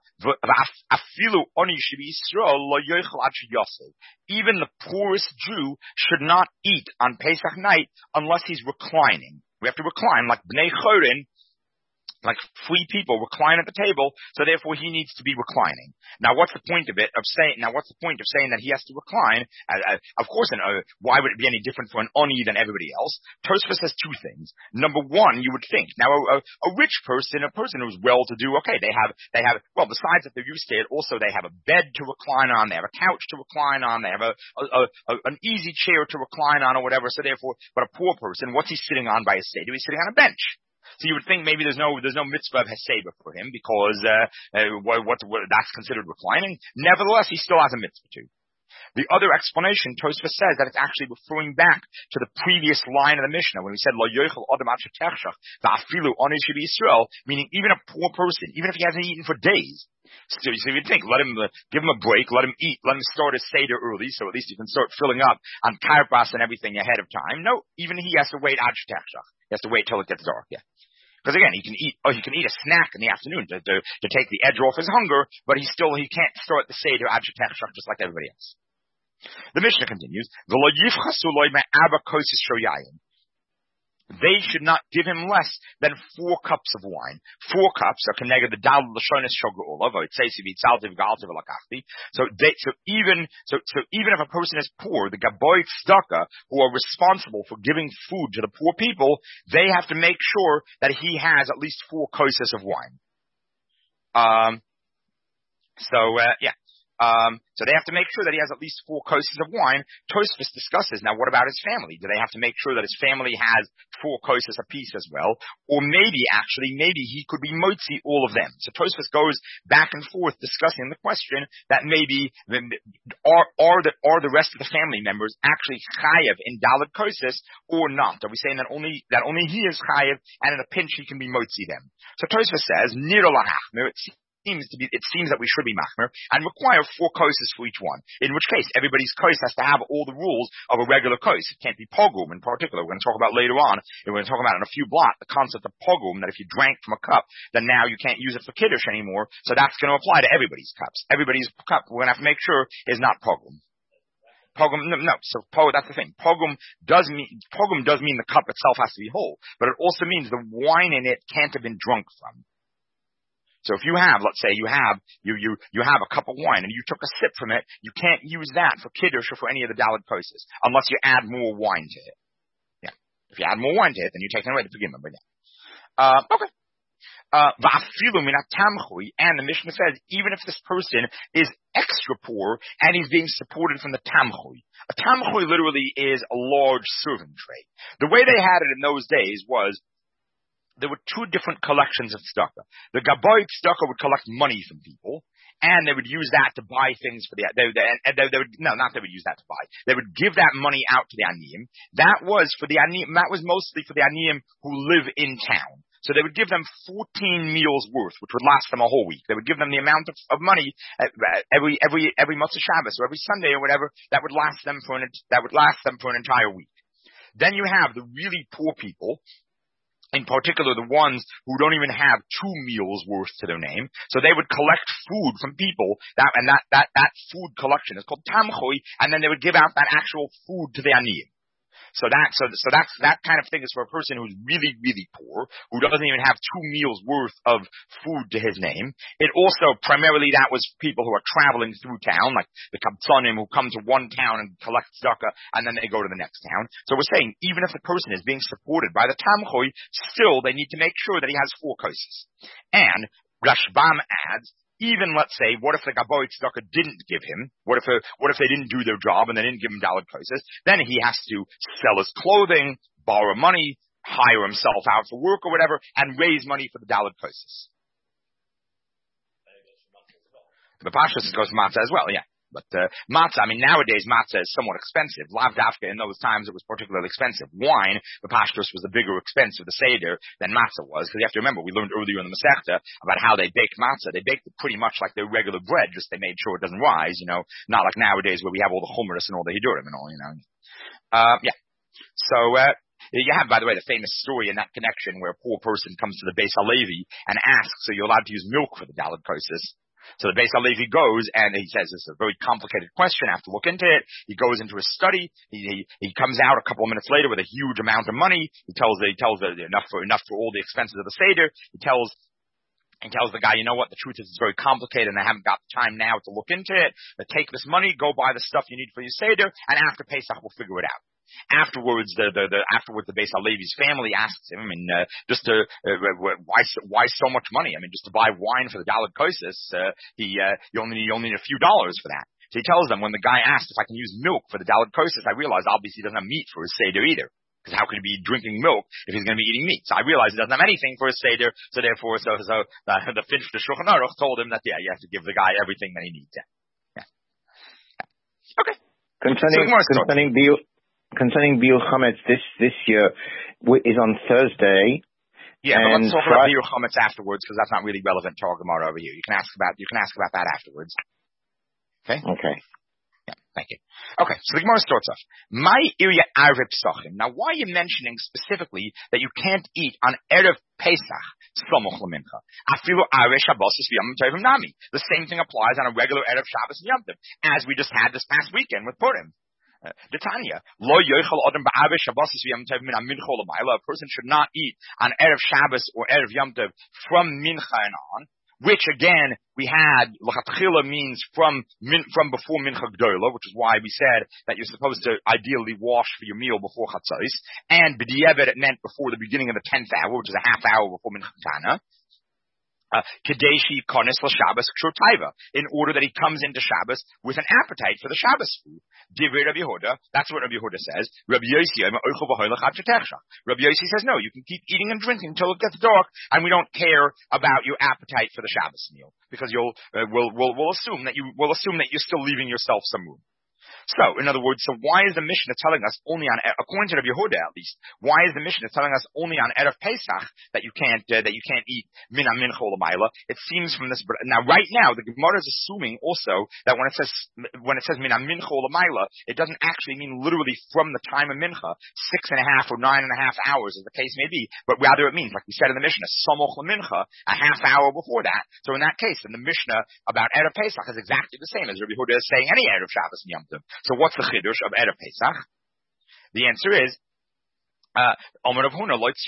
Even the poorest Jew should not eat on Pesach night unless he's reclining. We have to recline like Bnei Chorin, like free people recline at the table, so therefore he needs to be reclining. Now what's the point of it, of saying, now what's the point of saying that he has to recline? Uh, uh, of course, an, uh, why would it be any different for an oni than everybody else? Tosfos says two things. Number one, you would think, now a, a, a rich person, a person who's well-to-do, okay, they have, they have, well, besides that they're used to it, also they have a bed to recline on, they have a couch to recline on, they have a, a, a, a an easy chair to recline on or whatever, so therefore, but a poor person, what's he sitting on by his seder? He's sitting on a bench. So you would think maybe there's no there's no mitzvah of heseba for him because uh, uh, what, what, what that's considered reclining. Nevertheless, he still has a mitzvah too. The other explanation, Tosfos says that it's actually referring back to the previous line of the Mishnah when we said Lo yochel adam ad shetechshach va'afilu oni shebi Yisrael, meaning even a poor person, even if he hasn't eaten for days. So, so you'd think, let him uh, give him a break, let him eat, let him start his seder early, so at least you can start filling up on karpas and everything ahead of time. No, even he has to wait ad shetechshach. He has to wait till it gets dark. Yeah. Because again, he can eat, oh, he can eat a snack in the afternoon to, to, to take the edge off his hunger, but he still, he can't start the Seder ad shetechshach just like everybody else. The Mishnah continues, they should not give him less than four cups of wine. Four cups are connected the dal l'shonis shogolov. It says so they, so even so so even if a person is poor, the gaboy tzedakah who are responsible for giving food to the poor people, they have to make sure that he has at least four kosses of wine. Um. So uh, yeah. Um, so they have to make sure that he has at least four kosses of wine. Tosfos discusses, now what about his family? Do they have to make sure that his family has four kosses apiece as well? Or maybe, actually, maybe he could be motzi all of them. So Tosfos goes back and forth discussing the question that maybe, are, are, the, are the rest of the family members actually chayev in daled kosses or not? Are we saying that only, that only he is chayev and in a pinch he can be motzi them? So Tosfos says, nir lahachmer, seems to be, it seems that we should be machmer and require four kosses for each one. In which case, everybody's kos has to have all the rules of a regular kos. It can't be pogrom in particular. We're going to talk about later on, and we're going to talk about in a few blocks, the concept of pogrom, that if you drank from a cup, then now you can't use it for kiddush anymore. So that's going to apply to everybody's cups. Everybody's cup, we're going to have to make sure, is not pogrom. Pogrom, no, no, so po, that's the thing. Pogrom does mean, pogrom does mean the cup itself has to be whole, but it also means the wine in it can't have been drunk from. So if you have, let's say you have, you, you, you have a cup of wine and you took a sip from it, you can't use that for kiddush or for any of the daled kosses unless you add more wine to it. Yeah. If you add more wine to it, then you're taking away the pegimah, but yeah. Uh, okay. Uh, and the Mishnah says, even if this person is extra poor and he's being supported from the tamchui. A tamchui literally is a large serving tray. The way they had it in those days was, there were two different collections of tzedakah. The gaboy tzedakah would collect money from people, and they would use that to buy things for the, they, they, they, they would, no, not they would use that to buy. They would give that money out to the aniyim. That was for the aniyim, that was mostly for the aniyim who live in town. So they would give them fourteen meals worth, which would last them a whole week. They would give them the amount of, of money every every every Motzei Shabbos or every Sunday or whatever that would last them for an that would last them for an entire week. Then you have the really poor people, in particular the ones who don't even have two meals worth to their name. So they would collect food from people, that and that that that food collection is called tamchui, and then they would give out that actual food to the aniyim. So that, so, so that's, that kind of thing is for a person who's really, really poor, who doesn't even have two meals worth of food to his name. It also, primarily that was people who are traveling through town, like the kabtzanim who come to one town and collect tzedakah, and then they go to the next town. So we're saying, even if the person is being supported by the tamchui, still they need to make sure that he has four kosses. And Rashbam adds, even, let's say, what if the Gaboi Tzedakah didn't give him? What if, a, what if they didn't do their job and they didn't give him Daled Kosses? Then he has to sell his clothing, borrow money, hire himself out for work or whatever, and raise money for the Daled Kosses. The Pashas goes to matzah as well, yeah. But uh, matzah, I mean, nowadays matzah is somewhat expensive. Lav dafka, in those times it was particularly expensive. Wine, the pashtus, was the bigger expense of the seder than matzah was. Because you have to remember, we learned earlier in the Masechta about how they baked matzah. They baked it pretty much like their regular bread, just they made sure it doesn't rise, you know. Not like nowadays where we have all the chumras and all the hidurim and all, you know. Uh, yeah. So, uh, you have, by the way, the famous story in that connection where a poor person comes to the Beis HaLevi and asks, are you allowed to use milk for the Daled Kosses? So the Beis HaLevi goes and he says it's a very complicated question. I have to look into it. He goes into his study. He, he, he comes out a couple of minutes later with a huge amount of money. He tells he tells the, enough for enough for all the expenses of the seder. He tells He tells the guy, you know what, the truth is it's very complicated and I haven't got the time now to look into it. But take this money, go buy the stuff you need for your seder, and after Pesach we'll figure it out. Afterwards, the, the, the, afterwards, the Beis HaLevi's family asks him, I mean, uh, just to, uh, why, why so much money? I mean, just to buy wine for the Daled Kosses, uh, he, uh, you only need, you only need a few dollars for that. So he tells them, when the guy asked if I can use milk for the Daled Kosses, I realized obviously he doesn't have meat for his Seder either. Because how could he be drinking milk if he's going to be eating meat? So I realized he doesn't have anything for his Seder, so therefore, so, so, uh, the Finch, the Shulchan Aruch told him that, yeah, you have to give the guy everything that he needs. Yeah. Yeah. Yeah. Okay. Concerning, so concerning Biur, Concerning Biur Chametz this this year is on Thursday. Yeah, but let's talk about Biur Chametz afterwards because that's not really relevant to our Gemara over here. You can ask about you can ask about that afterwards. Okay. Okay. Yeah, thank you. Okay, so the Gemara starts off. My area Arvei Pesachim. Now, why are you mentioning specifically that you can't eat on Erev Pesach Samoch L'Mincha? Afilu Arvei Shabbos V'Yom Tovim Nami. The same thing applies on a regular Erev Shabbos and Yom Tov, as we just had this past weekend with Purim. The Tanya, lo yochel adam ba'arev Shabbos v'Yom Tov min mincha l'mayla. A person should not eat on Erev Shabbos or Erev Yom Tov from mincha and on. Which again we had l'chatchila means from min, from before mincha gdola, which is why we said that you're supposed to ideally wash for your meal before chatzos. And b'diavad it meant before the beginning of the tenth hour, which is a half hour before mincha tana. Kadeshi konis l'Shabbos k'shur taiva, in order that he comes into Shabbos with an appetite for the Shabbos food. Divrei Rabbi Yehuda, that's what Rabbi Yehuda says. Rabbi Yossi, Rabbi Yossi says no, you can keep eating and drinking until it gets dark, and we don't care about your appetite for the Shabbos meal because you'll uh, we'll, we'll we'll assume that you will assume that you're still leaving yourself some room. So, in other words, so why is the Mishnah telling us only on, according to Rabbi Yehuda at least, why is the Mishnah telling us only on Erev Pesach that you can't, uh, that you can't eat min mincha l'mayla? It seems from this, now right now, the Gemara is assuming also that when it says, when it says min mincha l'mayla, it doesn't actually mean literally from the time of mincha, six and a half or nine and a half hours as the case may be, but rather it means, like we said in the Mishnah, samoch l'mincha, a half hour before that. So in that case, then the Mishnah about Erev Pesach is exactly the same as Rabbi Yehuda is saying any Erev Shabbos and Yom Tov. So what's the chidush of Erev Pesach? The answer is, uh, the answer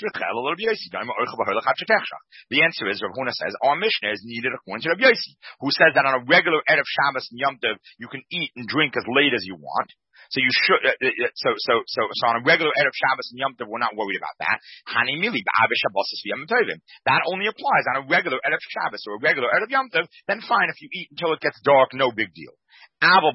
is, Rav Huna says, our Mishnah is needed according to Rabbi Yossi, who says that on a regular Erev Shabbos and Yom Tov, you can eat and drink as late as you want. So you should, uh, uh, so, so, so, so on a regular Erev Shabbos and Yom Tov, we're not worried about that. Hani mili ba'ave Shabbos v'Yom Tovim. That only applies on a regular Erev Shabbos or a regular Erev Yom Tov. Then fine, if you eat until it gets dark, no big deal. But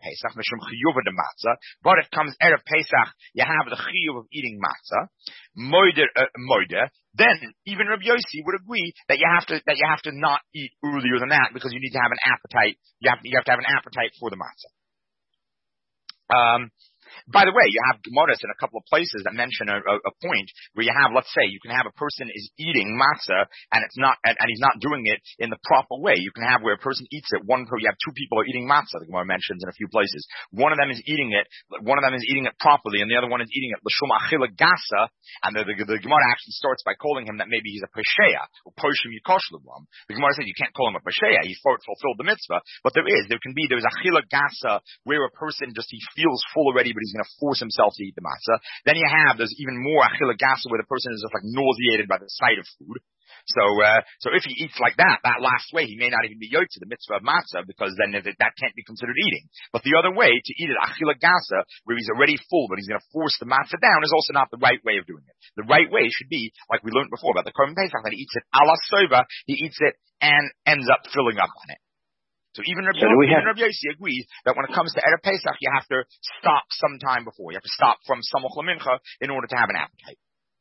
it comes Erev Pesach, you have the chiyuv of eating matzah, moide, uh, moide. Then even Rabbi Yossi would agree that you have to that you have to not eat earlier than that because you need to have an appetite. You have you have to have an appetite for the matzah. Um, By the way, you have Gemaras in a couple of places that mention a, a, a point where you have, let's say, you can have a person is eating matzah and it's not, and, and he's not doing it in the proper way. You can have where a person eats it. One, you have two people are eating matzah. The Gemara mentions in a few places. One of them is eating it. One of them is eating it properly, and the other one is eating it l'shum achila gasa. And the, the, the Gemara actually starts by calling him that maybe he's a pesheya or poshim yikosh l'vam. The Gemara says you can't call him a pesheya. He fulfilled the mitzvah, but there is, there can be, there's achila gasa where a person just he feels full already, but he's going to force himself to eat the matzah. Then you have, there's even more achila gasa where the person is just like nauseated by the sight of food. So, uh, so if he eats like that, that last way, he may not even be yotze the mitzvah of matzah, because then it, that can't be considered eating. But the other way, to eat it achila gasa, where he's already full, but he's going to force the matzah down, is also not the right way of doing it. The right way should be, like we learned before about the Korban Pesach, that he eats it ala sova, he eats it and ends up filling up on it. So even Rabbi, so even have... Rabbi Yossi agrees that when it comes to Erev Pesach, you have to stop sometime before. You have to stop from Samoch Lamincha in order to have an appetite.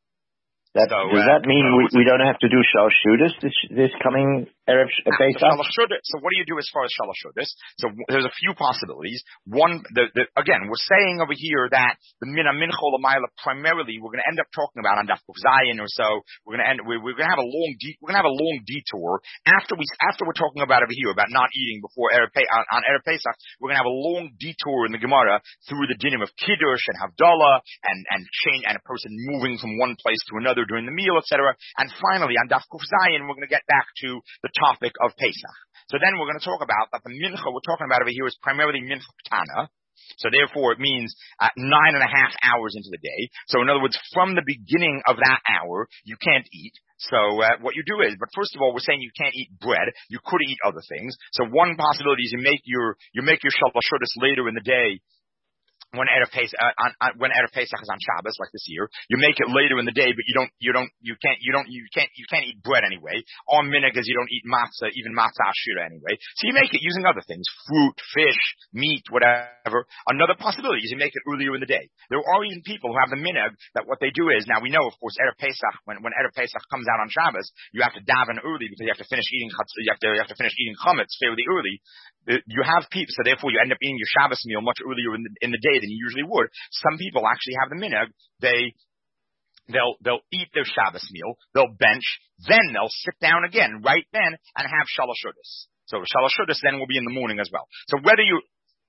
That, so, does uh, that mean so we, we don't have to do Shalosh Seudos this, this coming Erev Pesach? So what do you do as far as Shalosh Seudos? So there's a few possibilities. One, the, the, again, we're saying over here that the Mina Mincha L'Mayla primarily we're going to end up talking about on Daf Kuf Zayin or so. We're going to end. We're, we're going to have a long. De- we're going to have a long detour after we after we're talking about over here about not eating before Erev Pe- on, on Erev Pesach. We're going to have a long detour in the Gemara through the dinim of Kiddush and Havdalah and and change and a person moving from one place to another during the meal, et cetera. And finally, on Daf Kuf Zayin, we're going to get back to the topic of Pesach. So then we're going to talk about that the mincha we're talking about over here is primarily mincha ktana. So therefore, it means uh, nine and a half hours into the day. So in other words, from the beginning of that hour, you can't eat. So uh, what you do is, but first of all, we're saying you can't eat bread. You could eat other things. So one possibility is you make your you make your Shalosh Seudos later in the day. When Erev Pesach, uh, on, on, when Erev Pesach is on Shabbos, like this year, you make it later in the day, but you don't, you don't, you can't, you don't, you can't, you can't eat bread anyway. On minhag, you don't eat matzah, even matzah ashira anyway. So you make it using other things, fruit, fish, meat, whatever. Another possibility is you make it earlier in the day. There are even people who have the minhag that what they do is, now we know, of course, Erev Pesach, when, when Erev Pesach comes out on Shabbos, you have to daven early because you have to finish eating, you have to, you have to finish eating chametz fairly early. You have people, so therefore you end up eating your Shabbos meal much earlier in the, in the day than you usually would. Some people actually have the minhag, they, they'll, they'll eat their Shabbos meal, they'll bench, then they'll sit down again, right then, and have Shalosh Seudos. So Shalosh Seudos then will be in the morning as well. So whether you,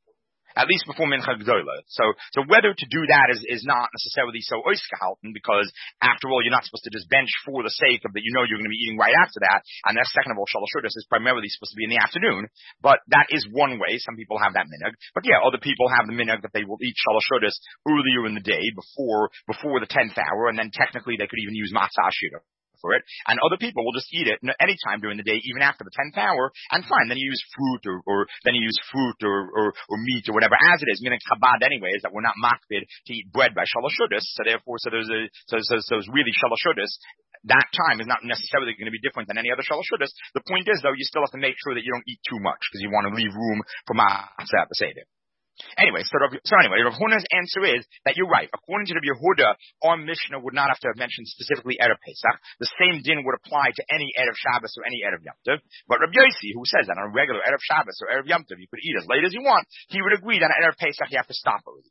at least before Mincha Gdola. So, so whether to do that is, is not necessarily so oiskehalten, because after all, you're not supposed to just bench for the sake of that you know you're going to be eating right after that. And that's second of all, Shalosh Seudos is primarily supposed to be in the afternoon. But that is one way. Some people have that minhag. But yeah, other people have the minhag that they will eat Shalosh Seudos earlier in the day before, before the tenth hour. And then technically they could even use matzah ashira for it, and other people will just eat it any time during the day, even after the tenth hour, and fine. Then you use fruit, or, or then you use fruit, or, or, or meat, or whatever, as it is. Meaning Chabad, anyway, is that we're not makbid to eat bread by Shalosh Seudos. So therefore, so there's a so so, so it's really Shalosh Seudos. That time is not necessarily going to be different than any other Shalosh Seudos. The point is, though, you still have to make sure that you don't eat too much because you want to leave room for matzah at the seder. Anyway, so, so anyway, Rav Huna's answer is that you're right. According to Rabbi Yehuda, our Mishnah would not have to have mentioned specifically Erev Pesach. The same din would apply to any Erev Shabbos or any Erev Yom Tov. But Rabbi Yossi, who says that on a regular Erev Shabbos or Erev Yom Tov, you could eat as late as you want, he would agree that on Erev Pesach you have to stop early.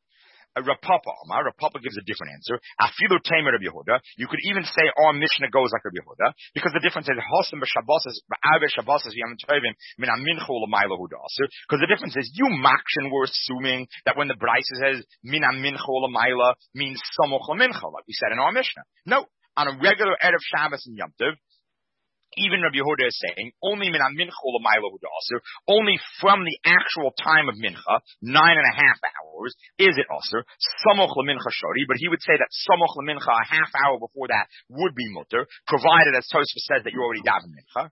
Rav Papa Omar, Rav Papa gives a different answer. Afilu Tamer Rabbi Yehuda. You could even say our Mishnah goes like Rabbi Yehuda, because the difference is Hosam b'Shabbos b'Arbe Shabbos Yom Tovim min Aminchu l'Mayla Hudaser. Because the difference is you makshin were assuming that when the Bryce says min Aminchu l'Mayla means Samoch l'Mincha, like we said in our Mishnah. No, on a regular Erev Shabbos and Yom Tov, even Rabbi Yehuda is saying, only min mincha l'mayla hudaser, only from the actual time of mincha, nine and a half hours, is it aser, samoch l'mincha shori, but he would say that samoch l'mincha, a half hour before that, would be mutter, provided, as Tosfos says, that you already daven mincha.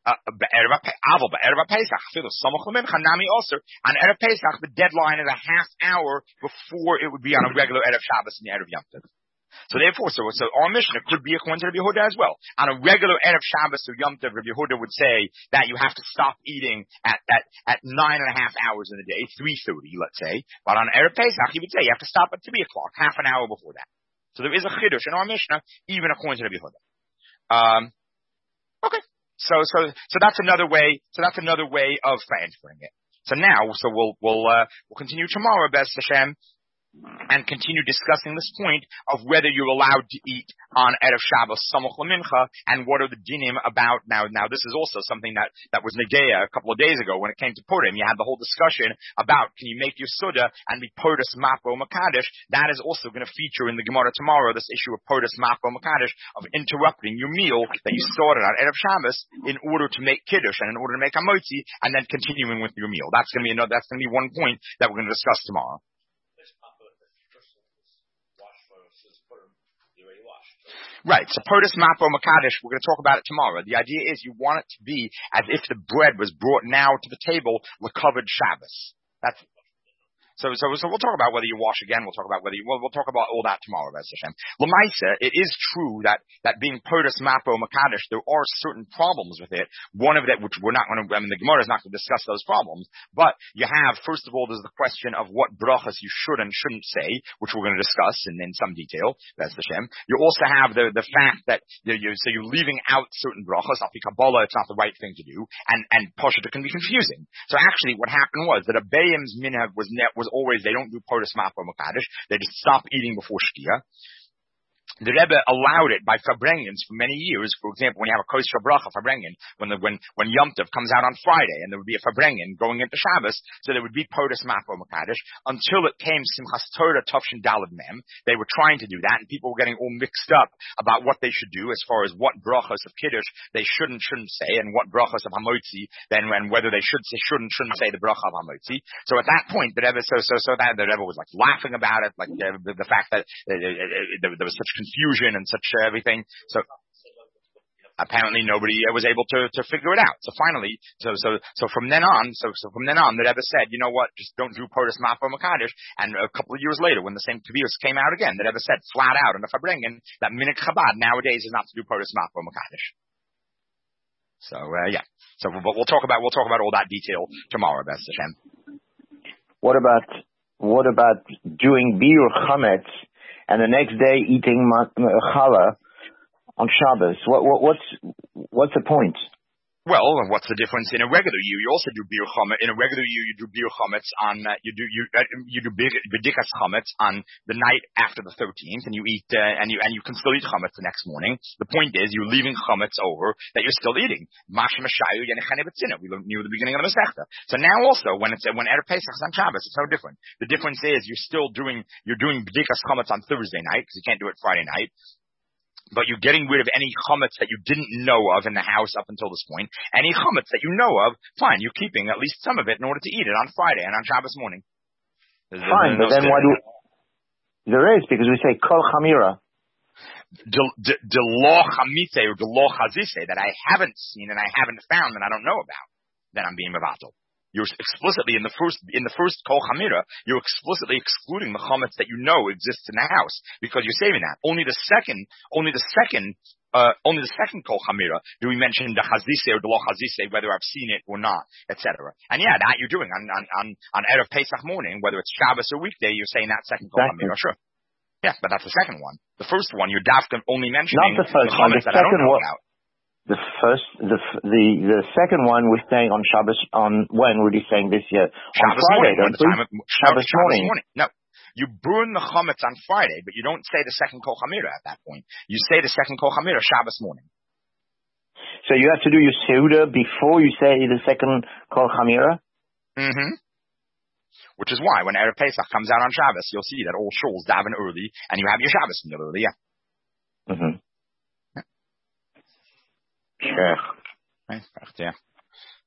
Aval b'erev Pesach, filu samoch l'mincha, nami aser. On Erev Pesach, the deadline is a half hour before it would be on a regular Erev Shabbos and the Erev Yom Tov. So therefore, so, so our Mishnah could be according to Rabbi Yehuda as well. On a regular Erev Shabbos or Yom Tov, Rabbi Yehuda would say that you have to stop eating at, at, at nine and a half hours in the day, three thirty, let's say. But on Erev Pesach, he would say you have to stop at three o'clock, half an hour before that. So there is a chiddush in our Mishnah, even according to Rabbi Yehuda. Um, okay. So, so, so that's another way, so that's another way of answering it. So now, so we'll, we'll, uh, we'll continue tomorrow, B'ez Hashem. and continue discussing this point of whether you're allowed to eat on Erev Shabbos Samuch L'Mincha, and what are the dinim about. Now, now this is also something that, that was Negea a couple of days ago when it came to Purim. You had the whole discussion about, can you make your Suda and be Podas Mapo Makadesh? That is also going to feature in the Gemara tomorrow, this issue of Podas Mapo Makadesh, of interrupting your meal that you started on Erev Shabbos in order to make Kiddush and in order to make Hamotzi, and then continuing with your meal. That's going to be another, that's going to be one point that we're going to discuss tomorrow. Right, so Podas Mapo Makadesh, we're going to talk about it tomorrow. The idea is you want it to be as if the bread was brought now to the table, L'Kavod Shabbos. That's So, so, so we'll talk about whether you wash again. We'll talk about whether you, we'll, we'll talk about all that tomorrow, B'ez Hashem. L'maisa, it is true that, that being Podas Mapo Makadesh, there are certain problems with it. One of that, which we're not going to, I mean, the Gemara is not going to discuss those problems, but you have, first of all, there's the question of what brachas you should and shouldn't say, which we're going to discuss in, in some detail, B'ez Hashem. You also have the, the fact that, you, you, so you're leaving out certain brachas, Afi Kabbalah, it's not the right thing to do, and, and Poshet, it can be confusing. So actually what happened was that a Bayim's minhag was net, was always, they don't do Podas Mapo Makadesh. They just stop eating before Shkia. The Rebbe allowed it by Farbrengens for many years. For example, when you have a Kosher Bracha Farbrengen, when the, when, when Yom Tov comes out on Friday, and there would be a Farbrengen going into Shabbos, so there would be Podas Mapo Makadesh, until it came Simchas Torah Tavshin Daled Mem. They were trying to do that, and people were getting all mixed up about what they should do as far as what brachas of Kiddush they should and shouldn't say, and what brachas of Hamotzi, then when, whether they should say, should and shouldn't say the bracha of Hamotzi. So at that point, the Rebbe, so, so, so that the Rebbe was like laughing about it, like uh, the, the fact that uh, uh, there, there was such confusion and such uh, everything. So apparently nobody uh, was able to, to figure it out. So finally, so so so from then on, so so from then on, the Rebbe said, you know what, just don't do Podas Mapo Makadesh. And a couple of years later, when the same Kaviyos came out again, the Rebbe said flat out in the Farbrengen that Minik Chabad nowadays is not to do Podas Mapo Makadesh. So uh, yeah, so we'll, we'll talk about we'll talk about all that detail tomorrow, B'ez Hashem. What about what about doing Biur Chametz and the next day eating challah on Shabbos? What, what, what's what's the point? Well, and what's the difference in a regular year? You also do biur chametz. In a regular year, you do biur chametz on uh, you do you uh, you do bedikas chametz on the night after the thirteenth, and you eat uh, and you and you can still eat chametz the next morning. The point is, you're leaving chametz over that you're still eating. Masha mashayu yenechane betzina. We knew at the beginning of the Masechta. So now also, when it's when Erev Pesach is on Shabbos, it's no different. The difference is you're still doing you're doing bedikas chametz on Thursday night because you can't do it Friday night. But you're getting rid of any chametz that you didn't know of in the house up until this point. Any chametz that you know of, fine, you're keeping at least some of it in order to eat it on Friday and on Shabbos morning. There's, fine, there's no but then why do there is, because we say kol chamira. The law chamitze or the law chazise that I haven't seen and I haven't found and I don't know about, then I'm being mevatel. You're explicitly in the first in the first kol chamira, you're explicitly excluding the chametz that you know exists in the house because you're saving that. Only the second, only the second, uh, only the second kol chamira do we mention the chazise or the lo chazise, whether I've seen it or not, et cetera. And yeah, that you're doing on on on, on Erev Pesach morning, whether it's Shabbos or weekday, you're saying that second kol chamira, sure. Yeah, but that's the second one. The first one, you're dafka only mentioning not the first the one. The that I don't know one. about. The first, the the the second one we're saying on Shabbos, on when were you saying this year? Shabbos on Friday, morning, when the time of, Shabbos, Shabbos morning. morning. No, you burn the chametz on Friday, but you don't say the second kol chamira at that point. You say the second kol chamira Shabbos morning. So you have to do your seuda before you say the second kol chamira? Mm-hmm. Which is why when Erev Pesach comes out on Shabbos, you'll see that all shuls daven early, and you have your Shabbos meal early, yeah. Mm-hmm. Sure. Yeah.